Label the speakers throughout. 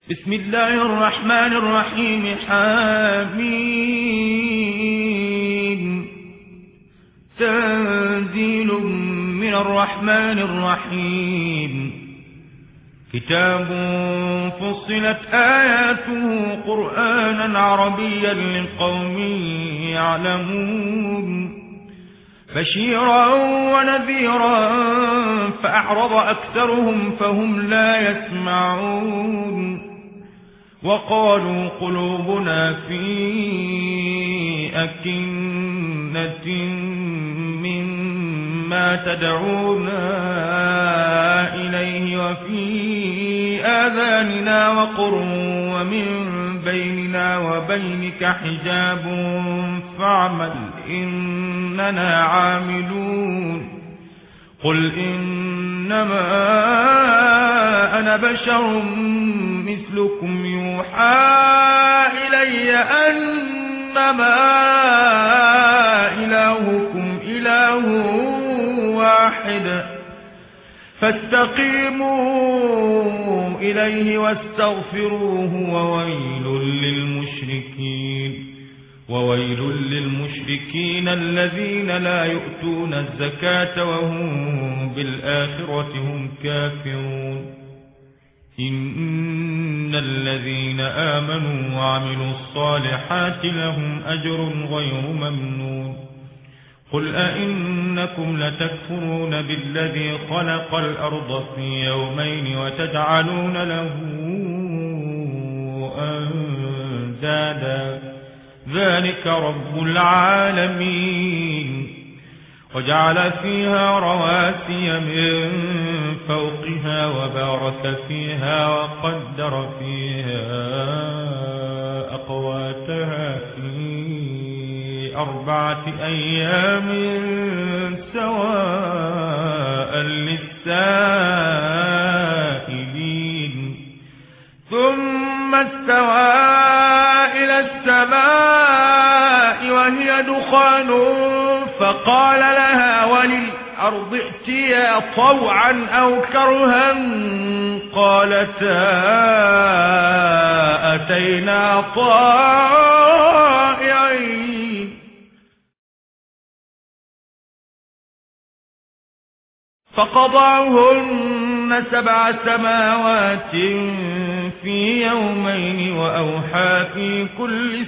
Speaker 1: بسم الله الرحمن الرحيم. حميم. تنزيل من الرحمن الرحيم. كتاب فصلت آياته قرآنا عربيا لقوم يعلمون بشيرا ونذيرا فأعرض أكثرهم فهم لا يسمعون وقالوا قلوبنا في أكنة مما تدعونا إليه وفي آذاننا وقر ومن بيننا وبينك حجاب فاعمل إننا عاملون. قل إنما أنا بشر مثلكم يوحى إلي أنما إلهكم إله واحد فاستقيموا إليه واستغفروه وويل للمشركين الذين لا يؤتون الزكاة وهم بالآخرة هم كافرون. إن الذين آمنوا وعملوا الصالحات لهم أجر غير ممنون. قل أئنكم لتكفرون بالذي خلق الأرض في يومين وتجعلون له أندادا ذلك رب العالمين. وجعل فيها رواسي من فوقها وبارك فيها وقدر فيها أقواتها في 4 أيام سواء للسائلين. ثم استوى إلى السماء وهي دخان فقال لها وللأرض ائتيا طوعا أو كرها قالتا أتينا طائعين. فقضاهن 7 سماوات في يومين وأوحى في كل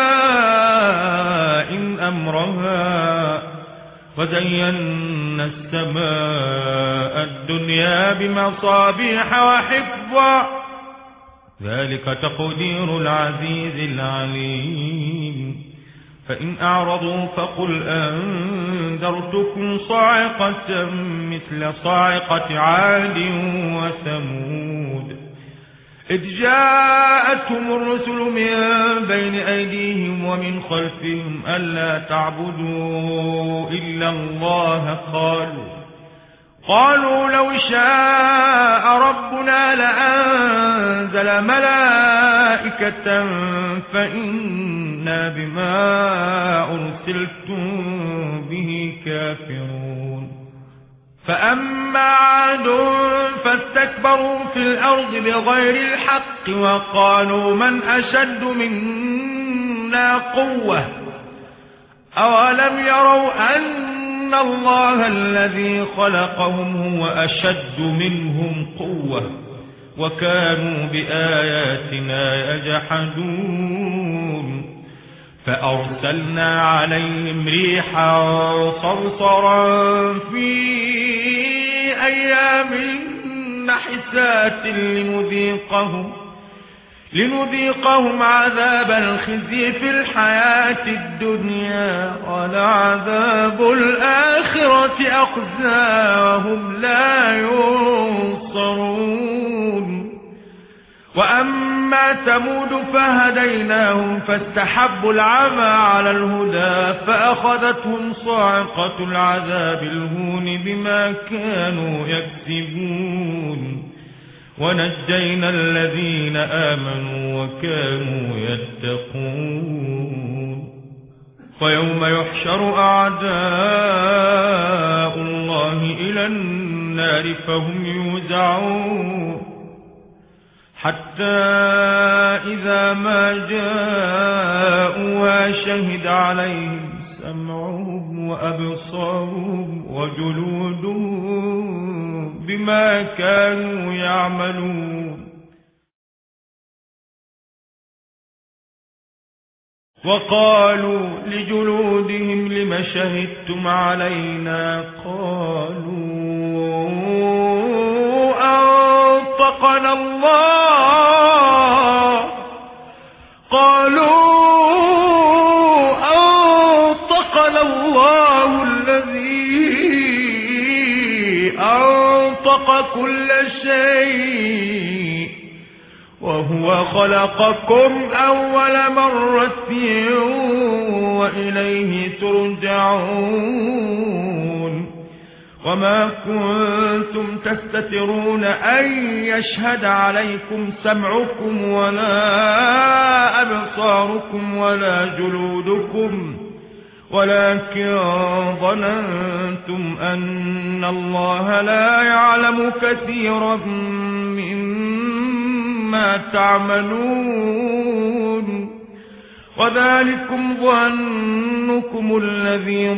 Speaker 1: سماء أمرها وزينا السماء الدنيا بمصابيح وحفظا ذلك تقدير العزيز العليم. فإن أعرضوا فقل أنذرتكم صاعقة مثل صاعقة عاد وثمود إذ جاءتهم الرسل من بين أيديهم ومن خلفهم ألا تعبدوا إلا الله قالوا لو شاء ربنا لأنزل ملائكة فإنا بما أرسلتم به كافرون. فأما عاد فاستكبروا في الأرض بغير الحق وقالوا من أشد منا قوة أولم يروا أن الله الذي خلقهم هو أشد منهم قوة وكانوا بآياتنا يجحدون. فأرسلنا عليهم ريحا صرصرا في أيام نحسات لنذيقهم عذاب الخزي في الحياة الدنيا ولعذاب الآخرة أخزى وهم لا ينصرون. وأما ثمود فهديناهم فاستحبوا العمى على الهدى فأخذتهم صاعقة العذاب الهون بما كانوا يكسبون ونجينا الذين آمنوا وكانوا يتقون. ويوم يحشر أعداء الله إلى النار فهم يوزعون حتى إذا ما جاءوها شهد عليهم سمعهم وأبصارهم وجلودهم بما كانوا يعملون. وقالوا لجلودهم لم شهدتم علينا؟ قالوا أنطقنا الله الذي أنطق كل شيء وهو خلقكم أول مرة وإليه ترجعون. وما كنتم تستترون أن يشهد عليكم سمعكم ولا أبصاركم ولا جلودكم ولكن ظننتم أن الله لا يعلم كثيرا مما تعملون. وذلكم ظنكم الذي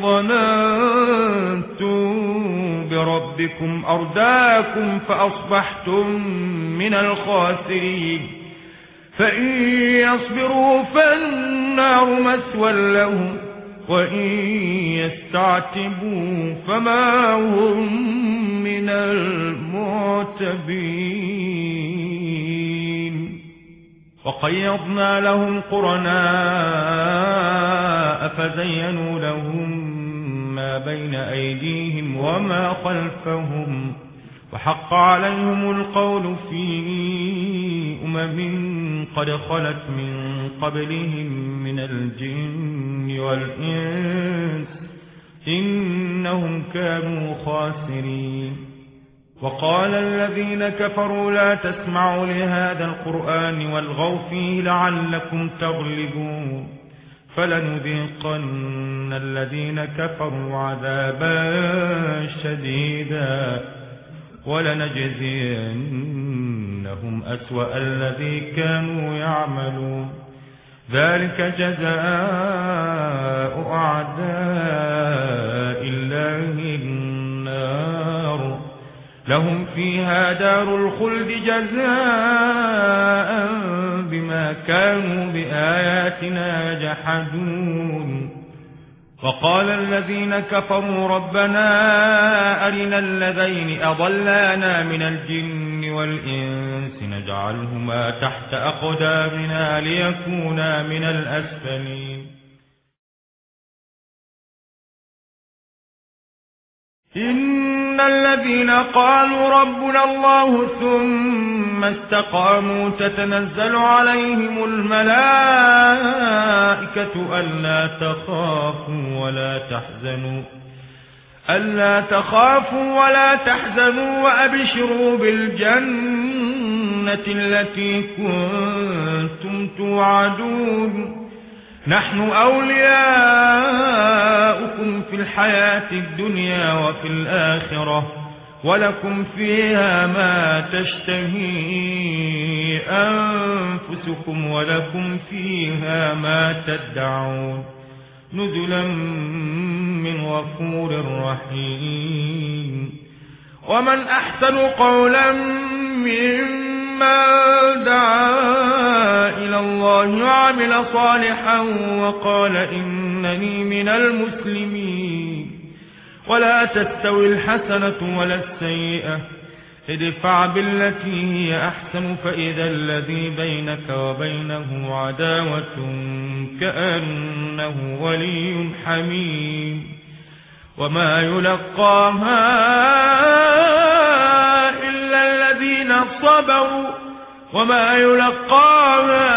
Speaker 1: ظننتم بربكم أرداكم فأصبحتم من الخاسرين. فإن يصبروا فالنار مثوى لهم وإن يستعتبوا فما هم من المعتبين. وقيضنا لهم قرناء فزينوا لهم ما بين أيديهم وما خلفهم وحق عليهم القول في قد خلت من قبلهم من الجن والإنس إنهم كانوا خاسرين. وقال الذين كفروا لا تسمعوا لهذا القرآن والغوا فيه لعلكم تغلبون. فلنذيقن الذين كفروا عذابا شديدا ولنجزينهم أسوأ الذي كانوا يعملون. ذلك جزاء أعداء الله النار لهم فيها دار الخلد جزاء بما كانوا بآياتنا يجحدون. وقال الذين كفروا ربنا أرنا الذين أضلانا من الجن والإنس نجعلهما تحت أقدامنا ليكونا من الأسفلين. إن الذين قالوا ربنا الله ثم استقاموا تتنزل عليهم الملائكة ألا تخافوا ولا تحزنوا وأبشروا بالجنة التي كنتم توعدون. نحن أولياؤكم في الحياة الدنيا وفي الآخرة ولكم فيها ما تشتهي أنفسكم ولكم فيها ما تدعون نزلا من غفور رحيم. ومن أحسن قولا ممن دعا إلى الله وعمل صالحا وقال إنني من المسلمين. ولا تستوي الحسنة ولا السيئة ادفع بالتي هي أحسن فإذا الذي بينك وبينه عداوة كأنه ولي حميم. وما يلقاها إلا الذين صبروا وما يلقاها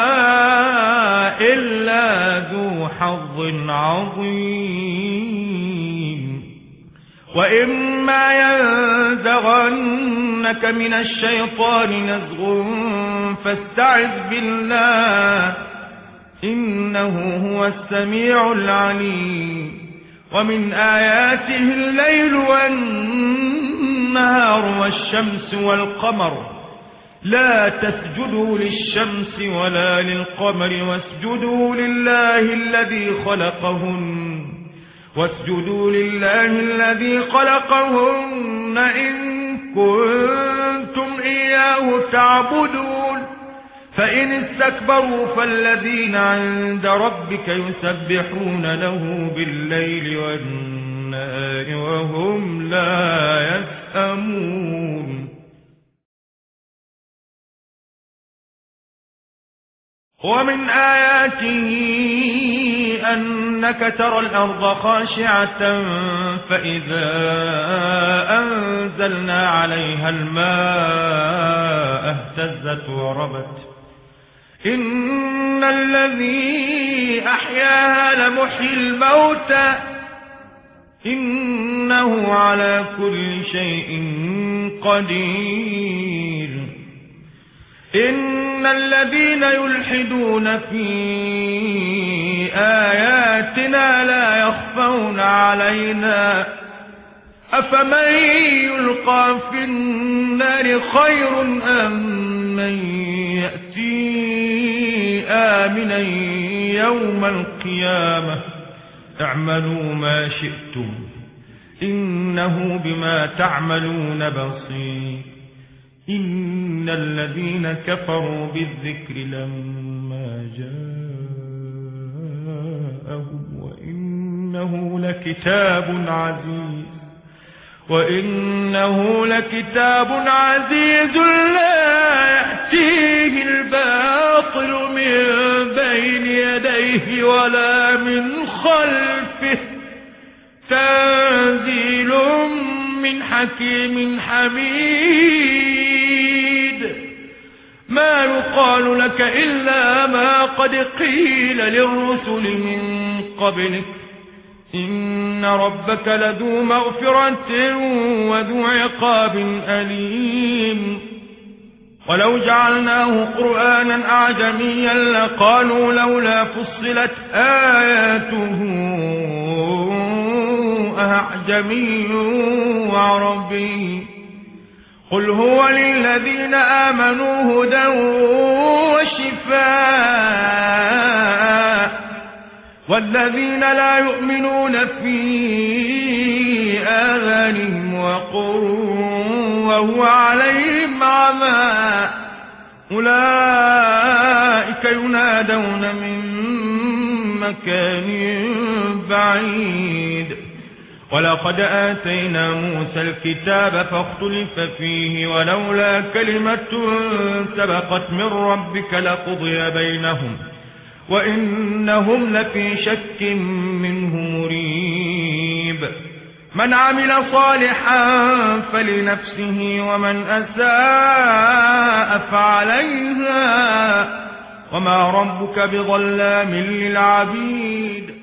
Speaker 1: إلا ذو حظ عظيم. وإما ينزغنك من الشيطان نزغ فاستعذ بالله إنه هو السميع العليم. ومن آياته الليل والنهار والشمس والقمر لا تسجدوا للشمس ولا للقمر واسجدوا لله الذي خلقهن إن كنتم إياه تعبدون فإن استكبروا فالذين عند ربك يسبحون له بالليل والنهار وهم لا يسأمون ومن آياته أنك ترى الأرض خاشعة فإذا أنزلنا عليها الماء اهتزت وربت إن الذي أحياها لمحيي الموتى إنه على كل شيء قدير إن الذين يلحدون في آياتنا لا يخفون علينا أفمن يلقى في النار خير أم من يأتي آمنا يوم القيامة اعملوا ما شئتم إنه بما تعملون بصير إن الذين كفروا بالذكر لما جاءهم وإنه لكتاب عزيز لا يأتيه الباطل من بين يديه ولا من خلفه تنزيل من حكيم حميد ما يقال لك إلا ما قد قيل للرسل من قبلك إن ربك لذو مغفرة وذو عقاب أليم ولو جعلناه قرآنا أعجميا لقالوا لولا فصلت آياته أعجمي وعربي قل هو للذين آمنوا هدى وشفاء والذين لا يؤمنون في آذانهم وقر وهو عليهم عمى أولئك ينادون من مكان بعيد ولقد آتينا موسى الكتاب فاختلف فيه ولولا كلمة سبقت من ربك لقضي بينهم وإنهم لفي شك منه مريب من عمل صالحا فلنفسه ومن أساء فعليها وما ربك بظلام للعبيد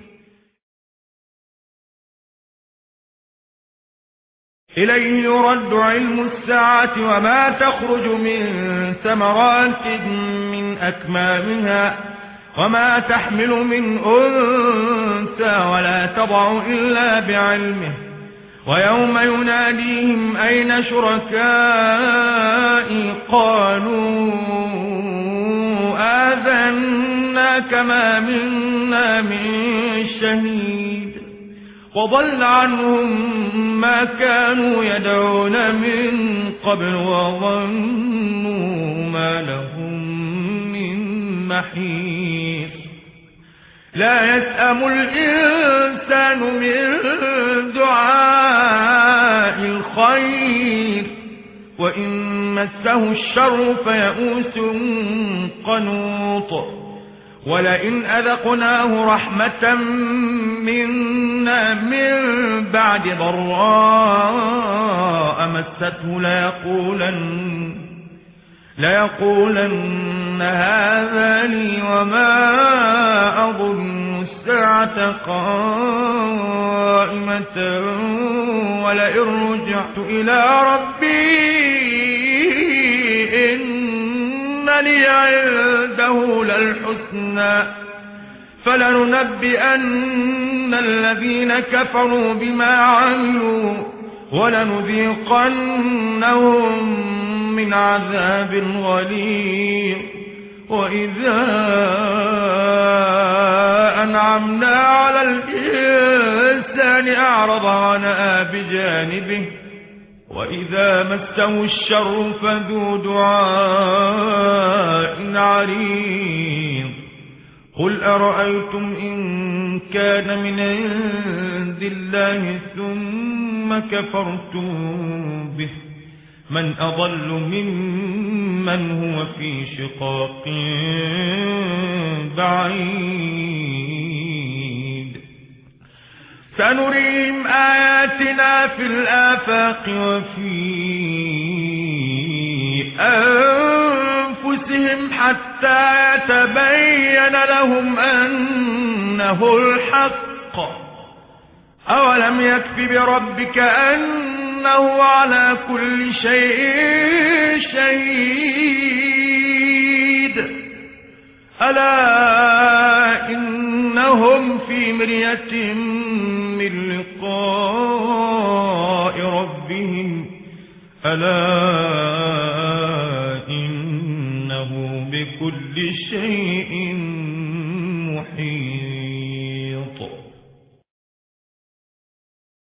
Speaker 1: إليه يرد علم الساعة وما تخرج من ثمرات من أكمامها وما تحمل من أنثى ولا تضع إلا بعلمه ويوم يناديهم أين شركائي قالوا آذناك ما منا من شهيد وضل عنهم ما كانوا يدعون من قبل وظنوا ما لهم من محيص لا يسأم الإنسان من دعاء الخير وإن مسه الشر فيئوس قنوط ولئن أذقناه رحمة منا من بعد ضراء مسته ليقولن هذا لي وما أظن الساعة قائمة ولئن رجعت إلى ربي إن لي عنده للحسنى فلننبئن الذين كفروا بما عملوا ولنذيقنهم من عذاب غليظ وإذا أنعمنا على الإنسان أعرض ونأى بجانبه وإذا مسه الشر فذو دعاء عريض قل أرأيتم إن كان من عند الله ثم كفرتم به من أضل ممن هو في شقاق بعيد سنريهم آياتنا في الآفاق وفي أنفسهم حتى يتبين لهم أنه الحق أولم يكف بربك أنه على كل شيء شهيد ألا إنهم في مرية من لقاء ربهم ألا إنه بكل شيء محيط